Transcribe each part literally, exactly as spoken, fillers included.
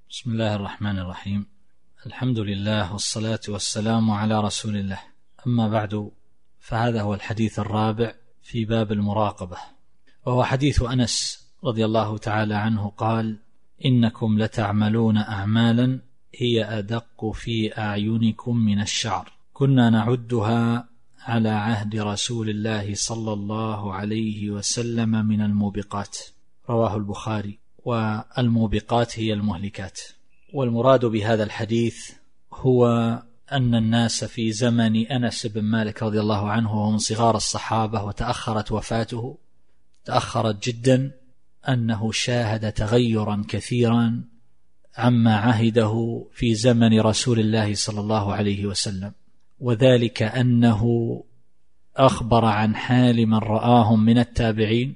بسم الله الرحمن الرحيم. الحمد لله والصلاة والسلام على رسول الله. أما بعد، فهذا هو الحديث الرابع في باب المراقبة، وهو حديث أنس رضي الله تعالى عنه قال: إنكم لتعملون أعمالا هي أدق في أعينكم من الشعر، كنا نعدها على عهد رسول الله صلى الله عليه وسلم من الموبقات. رواه البخاري. والموبقات هي المهلكات. والمراد بهذا الحديث هو أن الناس في زمن أنس بن مالك رضي الله عنه، وهو من صغار الصحابة وتأخرت وفاته تأخرت جدا، أنه شاهد تغيرا كثيرا عما عهده في زمن رسول الله صلى الله عليه وسلم، وذلك أنه أخبر عن حال من رآهم من التابعين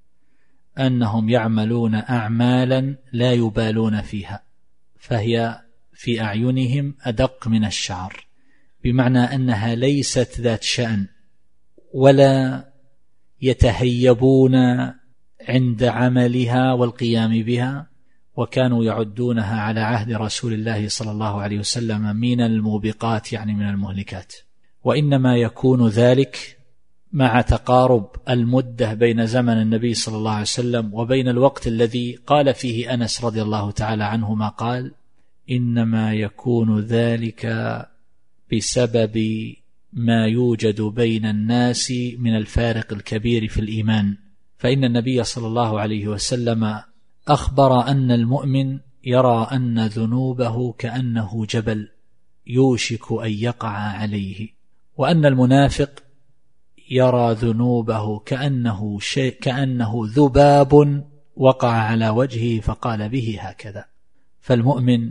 أنهم يعملون أعمالا لا يبالون فيها، فهي في أعينهم أدق من الشعر، بمعنى أنها ليست ذات شأن ولا يتهيبون عند عملها والقيام بها، وكانوا يعدونها على عهد رسول الله صلى الله عليه وسلم من الموبقات، يعني من المهلكات. وإنما يكون ذلك مع تقارب المدة بين زمن النبي صلى الله عليه وسلم وبين الوقت الذي قال فيه أنس رضي الله تعالى عنه ما قال: إنما يكون ذلك بسبب ما يوجد بين الناس من الفارق الكبير في الإيمان، فإن النبي صلى الله عليه وسلم أخبر أن المؤمن يرى أن ذنوبه كأنه جبل يوشك أن يقع عليه، وأن المنافق يرى ذنوبه كأنه, شيء كأنه ذباب وقع على وجهه فقال به هكذا. فالمؤمن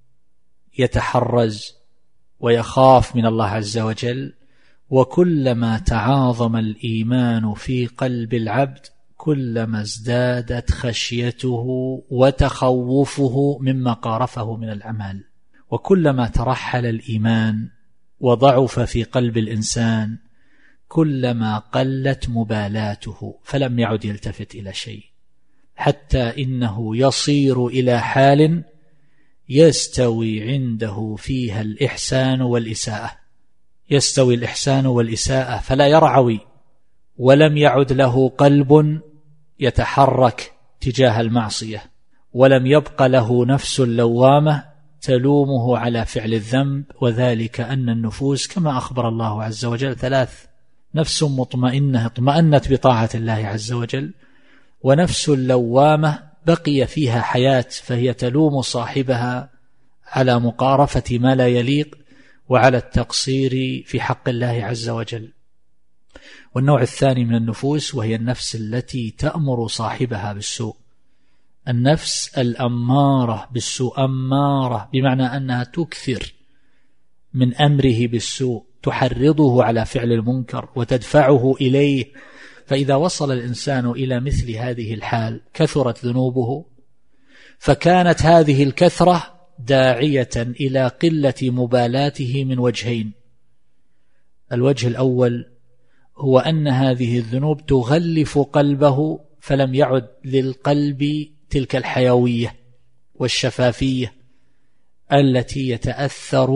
يتحرز ويخاف من الله عز وجل، وكلما تعاظم الإيمان في قلب العبد كلما ازدادت خشيته وتخوفه مما قارفه من الأعمال، وكلما ترحل الإيمان وضعف في قلب الإنسان كلما قلت مبالاته، فلم يعد يلتفت إلى شيء، حتى إنه يصير إلى حال يستوي عنده فيها الإحسان والإساءة، يستوي الإحسان والإساءة، فلا يرعوي، ولم يعد له قلب يتحرك تجاه المعصية، ولم يبق له نفس لوامة تلومه على فعل الذنب، وذلك أن النفوس كما أخبر الله عز وجل ثلاث: نفس مطمئنة اطمأنت بطاعة الله عز وجل، ونفس لوامة بقي فيها حياة فهي تلوم صاحبها على مقارفة ما لا يليق وعلى التقصير في حق الله عز وجل. والنوع الثاني من النفوس وهي النفس التي تأمر صاحبها بالسوء، النفس الأمارة بالسوء، أمارة بمعنى أنها تكثر من أمره بالسوء، تحرضه على فعل المنكر وتدفعه إليه. فإذا وصل الإنسان إلى مثل هذه الحال كثرت ذنوبه، فكانت هذه الكثرة داعية إلى قلة مبالاته من وجهين: الوجه الأول هو أن هذه الذنوب تغلف قلبه، فلم يعد للقلب تلك الحيوية والشفافية التي يتأثر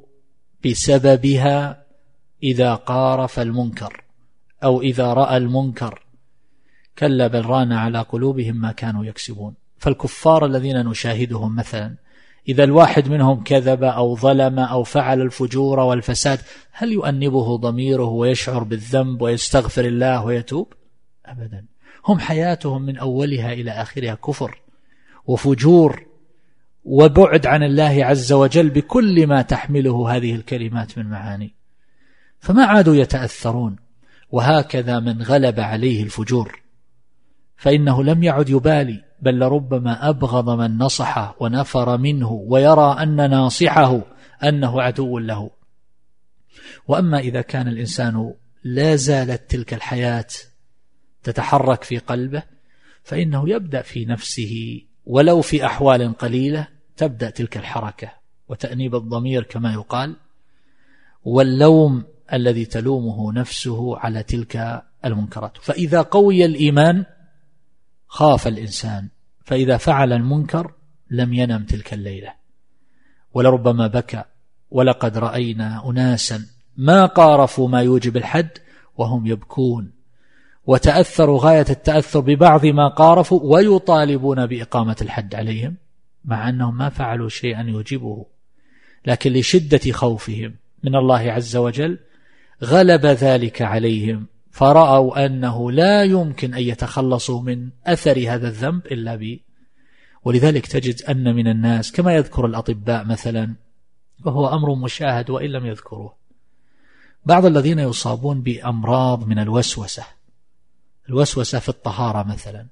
بسببها إذا قارف المنكر أو إذا رأى المنكر، كلا بل ران على قلوبهم ما كانوا يكسبون. فالكفار الذين نشاهدهم مثلا، إذا الواحد منهم كذب أو ظلم أو فعل الفجور والفساد، هل يؤنبه ضميره ويشعر بالذنب ويستغفر الله ويتوب؟ أبدا. هم حياتهم من أولها إلى آخرها كفر وفجور وبعد عن الله عز وجل بكل ما تحمله هذه الكلمات من معاني، فما عادوا يتأثرون. وهكذا من غلب عليه الفجور فإنه لم يعد يبالي، بل لربما أبغض من نصحه ونفر منه ويرى أن ناصحه أنه عدو له. وأما إذا كان الإنسان لا زالت تلك الحياة تتحرك في قلبه، فإنه يبدأ في نفسه ولو في أحوال قليلة تبدأ تلك الحركة وتأنيب الضمير كما يقال، واللوم الذي تلومه نفسه على تلك المنكرات. فإذا قوي الإيمان خاف الإنسان، فإذا فعل المنكر لم ينم تلك الليلة، ولربما بكى. ولقد رأينا أناسا ما قارفوا ما يوجب الحد وهم يبكون، وتأثروا غاية التأثر ببعض ما قارفوا ويطالبون بإقامة الحد عليهم، مع أنهم ما فعلوا شيئا يوجبه، لكن لشدة خوفهم من الله عز وجل غلب ذلك عليهم، فرأوا أنه لا يمكن أن يتخلصوا من أثر هذا الذنب إلا به. ولذلك تجد أن من الناس كما يذكر الأطباء مثلا، وهو أمر مشاهد وإن لم يذكروه، بعض الذين يصابون بأمراض من الوسوسة، الوسوسة في الطهارة مثلا،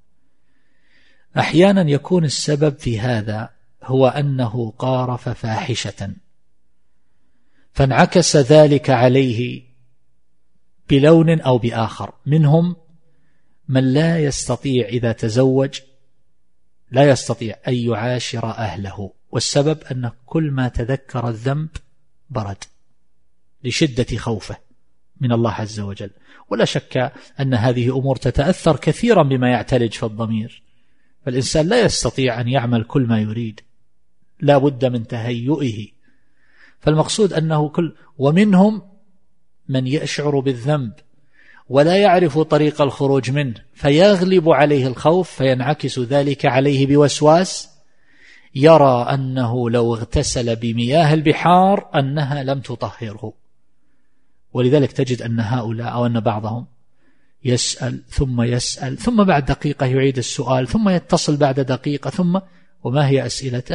أحيانا يكون السبب في هذا هو أنه قارف فاحشة، فانعكس ذلك عليه بلون أو بآخر. منهم من لا يستطيع إذا تزوج لا يستطيع أن يعاشر أهله، والسبب أن كل ما تذكر الذنب برد لشدة خوفه من الله عز وجل. ولا شك أن هذه أمور تتأثر كثيرا بما يعتلج في الضمير، فالإنسان لا يستطيع أن يعمل كل ما يريد، لا بد من تهيئه. فالمقصود أنه كل ومنهم من يشعر بالذنب ولا يعرف طريق الخروج منه، فيغلب عليه الخوف، فينعكس ذلك عليه بوسواس، يرى أنه لو اغتسل بمياه البحار أنها لم تطهره. ولذلك تجد أن هؤلاء أو أن بعضهم يسأل ثم يسأل ثم بعد دقيقة يعيد السؤال ثم يتصل بعد دقيقة ثم، وما هي أسئلته؟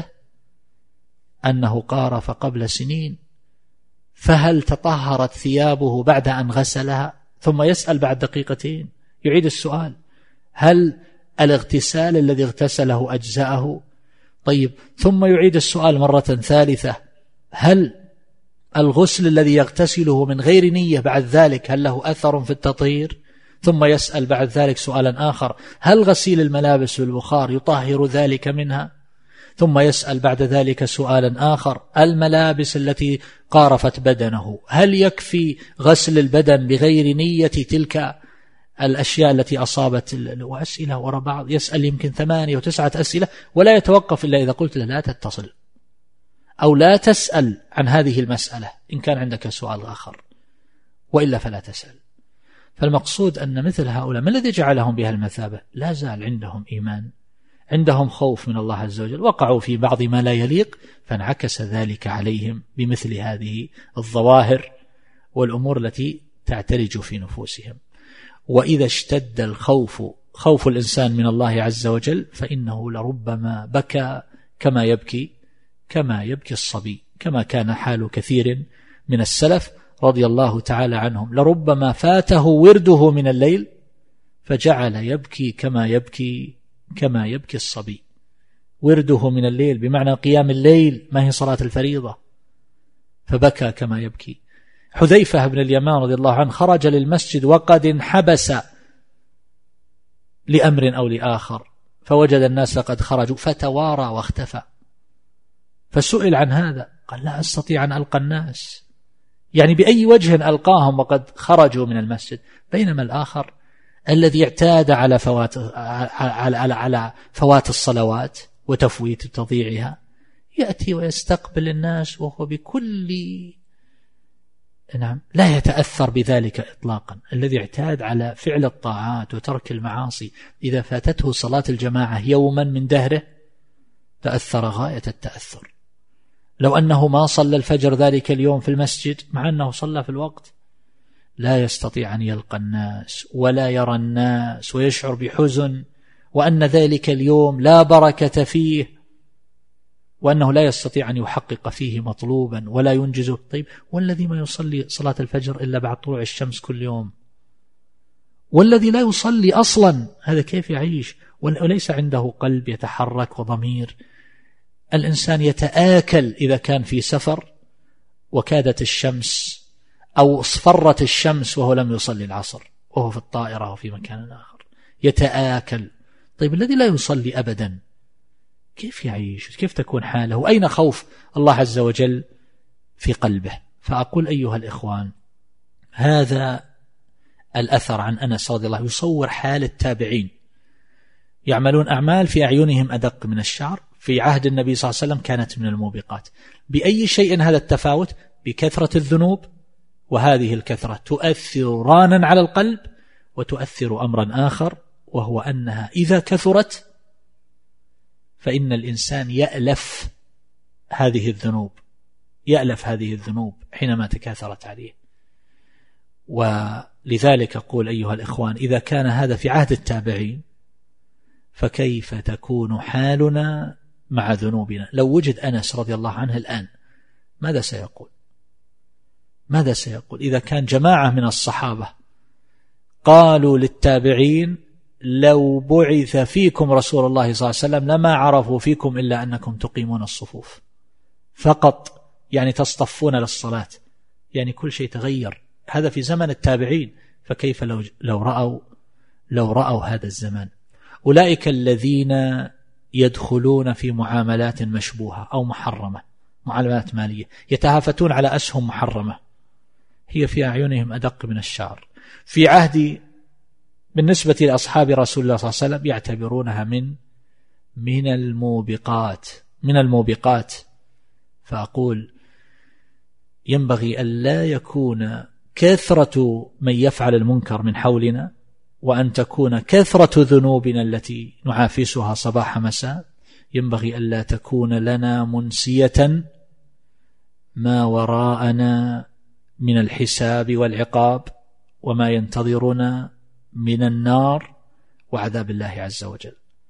أنه قارف قبل سنين، فهل تطهرت ثيابه بعد أن غسلها؟ ثم يسأل بعد دقيقتين يعيد السؤال، هل الاغتسال الذي اغتسله أجزأه؟ طيب، ثم يعيد السؤال مرة ثالثة، هل الغسل الذي يغتسله من غير نية بعد ذلك هل له أثر في التطهير؟ ثم يسأل بعد ذلك سؤالا آخر، هل غسيل الملابس بالبخار يطهر ذلك منها؟ ثم يسأل بعد ذلك سؤالا آخر، الملابس التي قارفت بدنه هل يكفي غسل البدن بغير نية تلك الأشياء التي أصابت؟ وأسئلة وراء بعض، يسأل يمكن ثمانية وتسعة أسئلة، ولا يتوقف إلا إذا قلت له لا تتصل أو لا تسأل عن هذه المسألة إن كان عندك سؤال آخر، وإلا فلا تسأل. فالمقصود أن مثل هؤلاء ما الذي جعلهم بها المثابة؟ لا زال عندهم إيمان، عندهم خوف من الله عز وجل، وقعوا في بعض ما لا يليق، فانعكس ذلك عليهم بمثل هذه الظواهر والأمور التي تعترج في نفوسهم. وإذا اشتد الخوف، خوف الإنسان من الله عز وجل، فإنه لربما بكى كما يبكي كما يبكي الصبي، كما كان حال كثير من السلف رضي الله تعالى عنهم، لربما فاته ورده من الليل فجعل يبكي كما يبكي كما يبكي الصبي. ورده من الليل بمعنى قيام الليل، ما هي صلاة الفريضة، فبكى كما يبكي. حذيفة بن اليمان رضي الله عنه خرج للمسجد وقد انحبس لأمر أو لآخر، فوجد الناس قد خرجوا فتوارى واختفى، فسئل عن هذا قال لا أستطيع أن ألقى الناس، يعني بأي وجه ألقاهم وقد خرجوا من المسجد. بينما الآخر الذي اعتاد على فوات على على على فوات الصلوات وتفويت تضييعها يأتي ويستقبل الناس وهو بكل نعم لا يتأثر بذلك إطلاقا. الذي اعتاد على فعل الطاعات وترك المعاصي إذا فاتته صلاة الجماعة يوما من دهره تأثر غاية التأثر. لو أنه ما صلى الفجر ذلك اليوم في المسجد مع أنه صلى في الوقت لا يستطيع أن يلقى الناس ولا يرى الناس، ويشعر بحزن وأن ذلك اليوم لا بركة فيه، وأنه لا يستطيع أن يحقق فيه مطلوبا ولا ينجزه. طيب، والذي ما يصلي صلاة الفجر إلا بعد طلوع الشمس كل يوم، والذي لا يصلي أصلا، هذا كيف يعيش وليس عنده قلب يتحرك وضمير؟ الإنسان يتآكل إذا كان في سفر وكادت الشمس أو اصفرت الشمس وهو لم يصلي العصر وهو في الطائرة وفي مكان آخر يتآكل. طيب، الذي لا يصلي أبدا كيف يعيش؟ كيف تكون حاله؟ أين خوف الله عز وجل في قلبه؟ فأقول أيها الإخوان، هذا الأثر عن أنس رضي الله يصور حال التابعين، يعملون أعمال في أعينهم أدق من الشعر، في عهد النبي صلى الله عليه وسلم كانت من الموبقات. بأي شيء هذا التفاوت؟ بكثرة الذنوب، وهذه الكثرة تؤثر رانا على القلب وتؤثر أمرا آخر، وهو أنها إذا كثرت فإن الإنسان يألف هذه الذنوب يألف هذه الذنوب حينما تكاثرت عليه. ولذلك أقول أيها الإخوان، إذا كان هذا في عهد التابعين فكيف تكون حالنا مع ذنوبنا؟ لو وجد أنس رضي الله عنه الآن ماذا سيقول؟ ماذا سيقول إذا كان جماعة من الصحابة قالوا للتابعين لو بعث فيكم رسول الله صلى الله عليه وسلم لما عرفوا فيكم إلا أنكم تقيمون الصفوف فقط، يعني تصطفون للصلاة، يعني كل شيء تغير. هذا في زمن التابعين، فكيف لو لو رأوا لو رأوا هذا الزمان؟ أولئك الذين يدخلون في معاملات مشبوهة أو محرمة، معاملات مالية، يتهافتون على أسهم محرمة هي في أعينهم أدق من الشعر. في عهد بالنسبة لأصحاب رسول الله صلى الله عليه وسلم يعتبرونها من من الموبقات من الموبقات فأقول ينبغي أن لا يكون كثرة من يفعل المنكر من حولنا، وأن تكون كثرة ذنوبنا التي نعافسها صباح مساء ينبغي أن لا تكون لنا منسية ما وراءنا من الحساب والعقاب وما ينتظرنا من النار وعذاب الله عز وجل.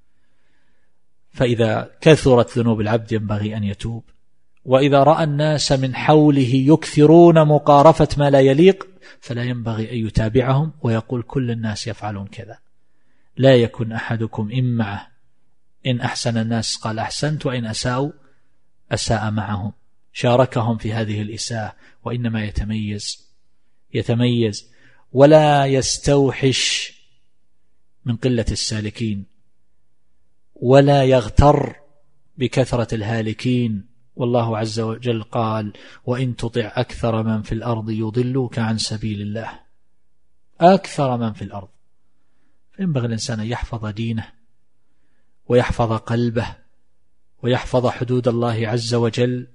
فإذا كثرت ذنوب العبد ينبغي أن يتوب، وإذا رأى الناس من حوله يكثرون مقارفة ما لا يليق فلا ينبغي أن يتابعهم ويقول كل الناس يفعلون كذا. لا يكن أحدكم إن معه، إن أحسن الناس قال أحسنت، وإن أساءوا أساء معهم، شاركهم في هذه الإساءة، وإنما يتميز يتميز ولا يستوحش من قلة السالكين، ولا يغتر بكثرة الهالكين. والله عز وجل قال وإن تطع أكثر من في الأرض يضلوك عن سبيل الله، أكثر من في الأرض. فينبغي الإنسان أن يحفظ دينه ويحفظ قلبه ويحفظ حدود الله عز وجل